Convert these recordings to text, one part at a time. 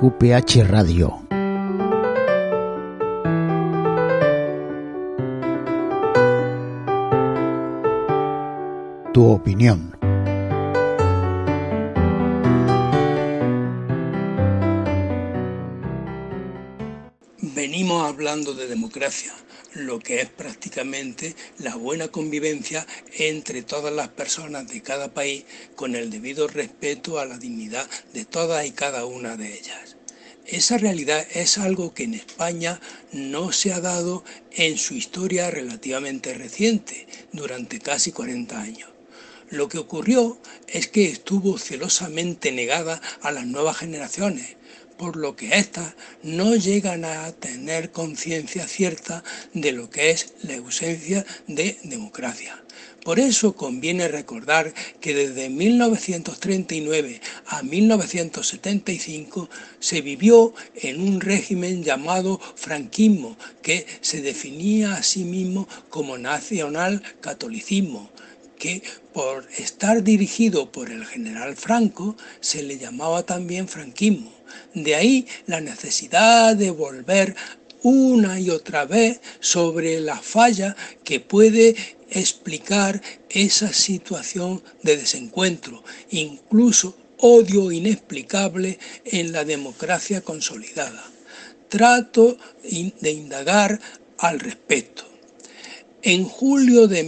QPH Radio. Tu opinión. Venimos hablando de democracia, lo que es prácticamente la buena convivencia entre todas las personas de cada país con el debido respeto a la dignidad de todas y cada una de ellas. Esa realidad es algo que en España no se ha dado en su historia relativamente reciente, durante casi 40 años. Lo que ocurrió es que estuvo celosamente negada a las nuevas generaciones, por lo que éstas no llegan a tener conciencia cierta de lo que es la ausencia de democracia. Por eso conviene recordar que desde 1939 a 1975 se vivió en un régimen llamado franquismo, que se definía a sí mismo como nacionalcatolicismo, que por estar dirigido por el general Franco se le llamaba también franquismo. De ahí la necesidad de volver una y otra vez sobre la falla que puede explicar esa situación de desencuentro, incluso odio inexplicable en la democracia consolidada. Trato de indagar al respecto. En julio de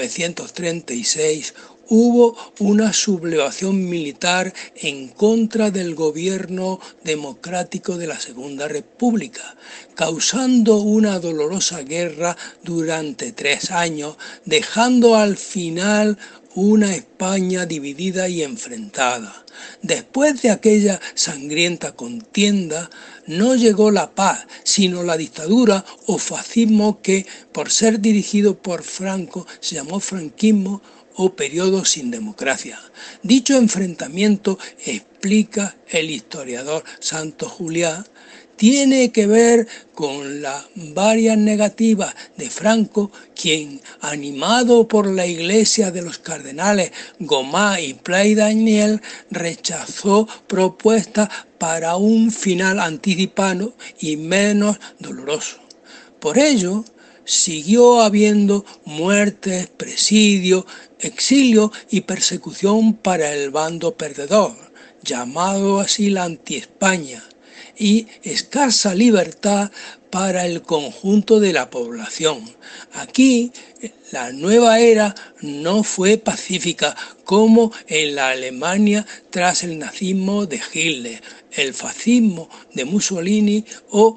1936 hubo una sublevación militar en contra del gobierno democrático de la Segunda República, causando una dolorosa guerra durante 3 años, dejando al final una España dividida y enfrentada. Después de aquella sangrienta contienda, no llegó la paz, sino la dictadura o fascismo que, por ser dirigido por Franco, se llamó franquismo o periodo sin democracia. Dicho enfrentamiento, explica el historiador Santos Juliá, tiene que ver con las varias negativas de Franco, quien, animado por la iglesia de los cardenales Gomá y Pray Daniel, rechazó propuestas para un final anticipado y menos doloroso. Por ello, siguió habiendo muertes, presidios, exilio y persecución para el bando perdedor, llamado así la Anti-España, y escasa libertad para el conjunto de la población. Aquí la nueva era no fue pacífica como en la Alemania tras el nazismo de Hitler, el fascismo de Mussolini o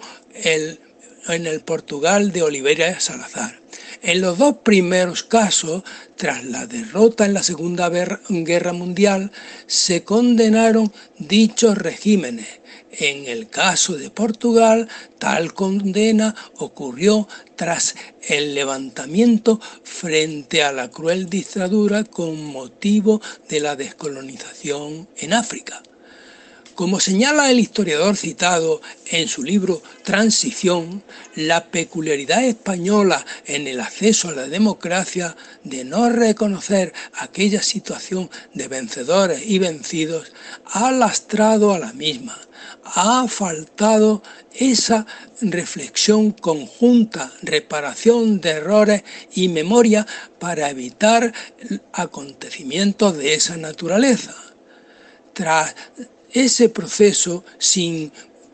en el Portugal de Oliveira Salazar. En los dos primeros casos, tras la derrota en la Segunda Guerra Mundial, se condenaron dichos regímenes. En el caso de Portugal, tal condena ocurrió tras el levantamiento frente a la cruel dictadura con motivo de la descolonización en África. Como señala el historiador citado en su libro Transición, la peculiaridad española en el acceso a la democracia de no reconocer aquella situación de vencedores y vencidos ha lastrado a la misma. Ha faltado esa reflexión conjunta, reparación de errores y memoria para evitar acontecimientos de esa naturaleza. Tras ese proceso sí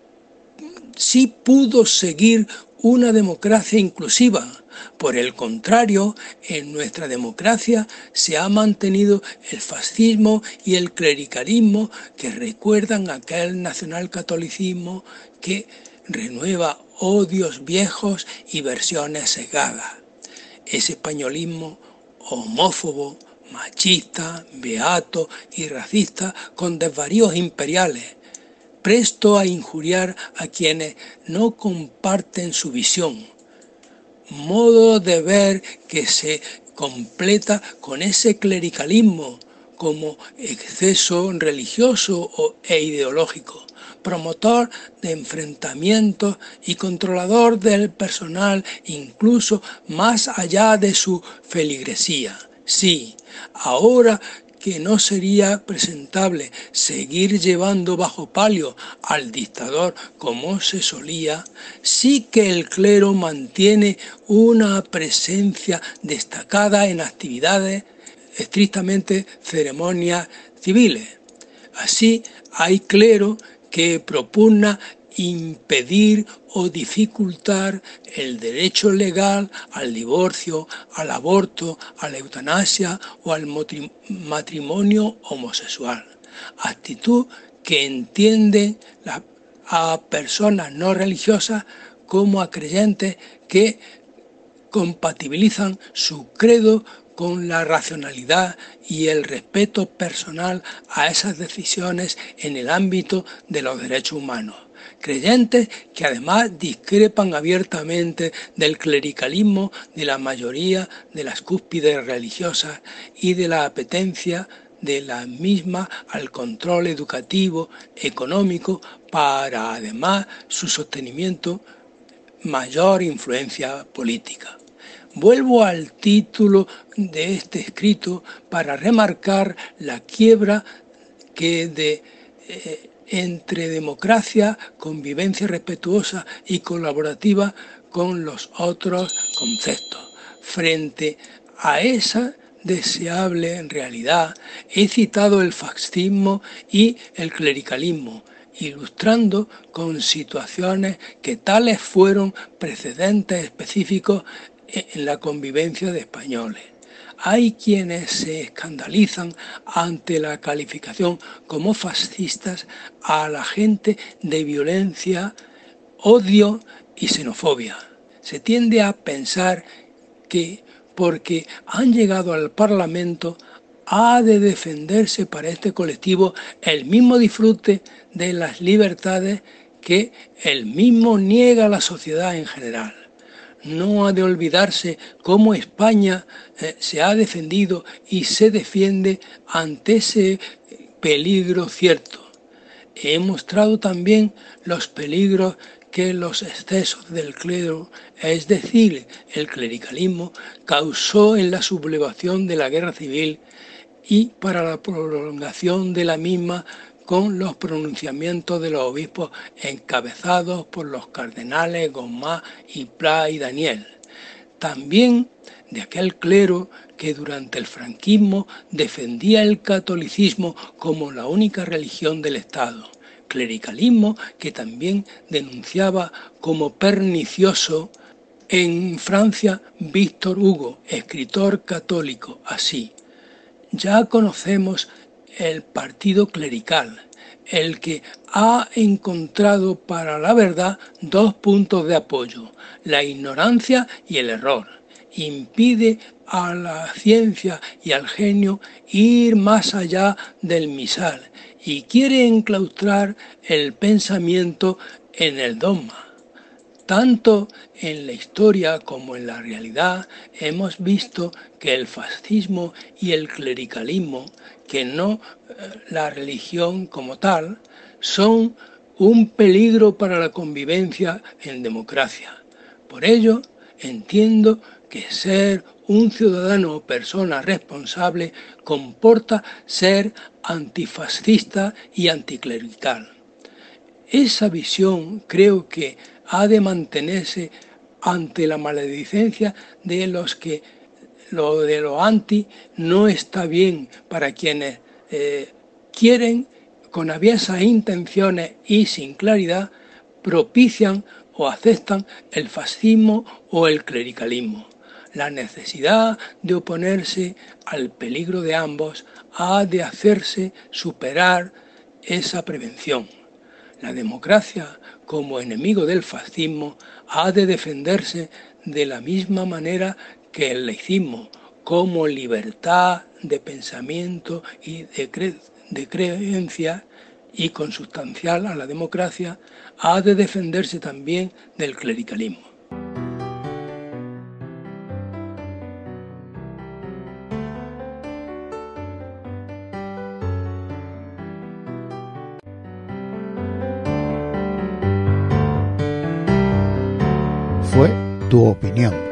pudo seguir una democracia inclusiva. Por el contrario, en nuestra democracia se ha mantenido el fascismo y el clericalismo que recuerdan aquel nacionalcatolicismo que renueva odios viejos y versiones sesgadas. Ese españolismo homófobo, machista, beato y racista con desvaríos imperiales, presto a injuriar a quienes no comparten su visión. Modo de ver que se completa con ese clericalismo como exceso religioso e ideológico, promotor de enfrentamientos y controlador del personal incluso más allá de su feligresía. Sí, ahora que no sería presentable seguir llevando bajo palio al dictador como se solía, sí que el clero mantiene una presencia destacada en actividades estrictamente ceremonias civiles. Así, hay clero que propugna impedir o dificultar el derecho legal al divorcio, al aborto, a la eutanasia o al matrimonio homosexual. Actitud que entienden a personas no religiosas como a creyentes que compatibilizan su credo con la racionalidad y el respeto personal a esas decisiones en el ámbito de los derechos humanos. Creyentes que además discrepan abiertamente del clericalismo de la mayoría de las cúspides religiosas y de la apetencia de la misma al control educativo, económico, para además su sostenimiento mayor influencia política. Vuelvo al título de este escrito para remarcar la quiebra entre democracia, convivencia respetuosa y colaborativa con los otros conceptos. Frente a esa deseable realidad, he citado el fascismo y el clericalismo, ilustrando con situaciones que tales fueron precedentes específicos en la convivencia de españoles. Hay quienes se escandalizan ante la calificación como fascistas a la gente de violencia, odio y xenofobia. Se tiende a pensar que porque han llegado al Parlamento ha de defenderse para este colectivo el mismo disfrute de las libertades que el mismo niega a la sociedad en general. No ha de olvidarse cómo España se ha defendido y se defiende ante ese peligro cierto. He mostrado también los peligros que los excesos del clero, es decir, el clericalismo, causó en la sublevación de la guerra civil y para la prolongación de la misma con los pronunciamientos de los obispos encabezados por los cardenales Gomá y Pla y Daniel. También de aquel clero que durante el franquismo defendía el catolicismo como la única religión del Estado. Clericalismo que también denunciaba como pernicioso en Francia Víctor Hugo, escritor católico, así. Ya conocemos el partido clerical, el que ha encontrado para la verdad dos puntos de apoyo, la ignorancia y el error. Impide a la ciencia y al genio ir más allá del misal y quiere enclaustrar el pensamiento en el dogma. Tanto en la historia como en la realidad hemos visto que el fascismo y el clericalismo, que no la religión como tal, son un peligro para la convivencia en democracia. Por ello, entiendo que ser un ciudadano o persona responsable comporta ser antifascista y anticlerical. Esa visión creo que ha de mantenerse ante la maledicencia de los que lo de lo anti no está bien para quienes quieren con aviesas intenciones y sin claridad propician o aceptan el fascismo o el clericalismo. La necesidad de oponerse al peligro de ambos ha de hacerse superar esa prevención. La democracia, como enemigo del fascismo, ha de defenderse de la misma manera que el laicismo, como libertad de pensamiento y de creencia, y consustancial a la democracia, ha de defenderse también del clericalismo. Fue tu opinión.